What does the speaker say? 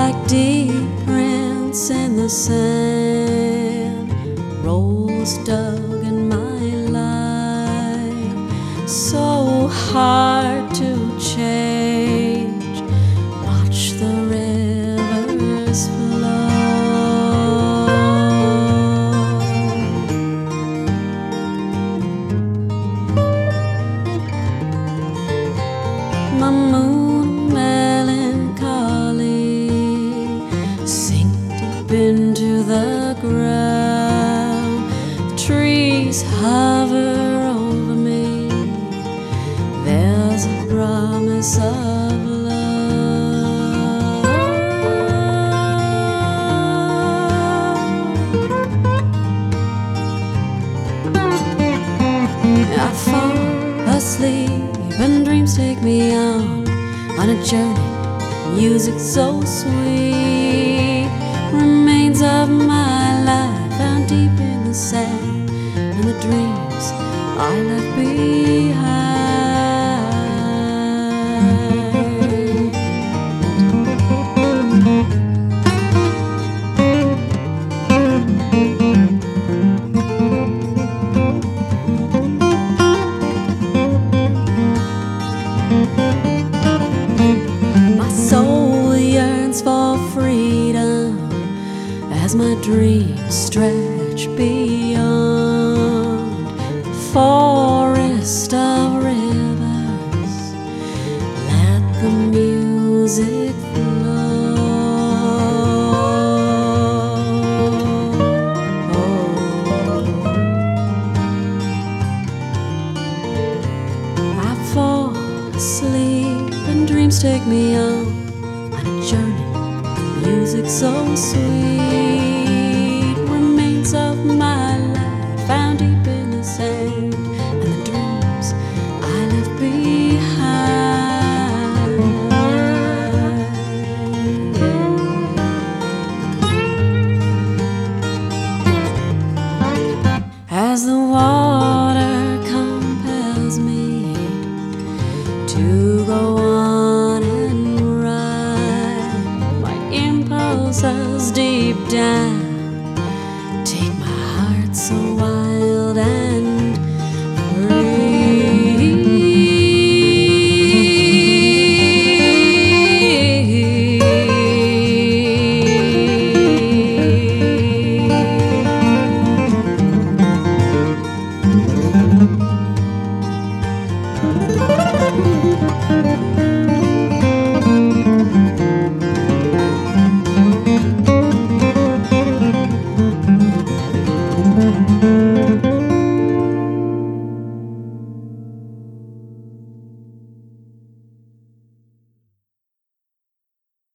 like deep prints in the sand, rolls dug in my life, so hard to change. Watch the rivers flow. My moon melancholy sink deep into the ground. The trees hover over me. There's a promise of love. I fall asleep and dreams take me on a journey. Music so sweet, remains of my life found deep in the sand, and the dreams I left behind. My soul yearns for freedom as my dreams stretch beyond the forest of rivers. Let the music flow. I fall asleep and dreams take me on a journey. Music so sweet.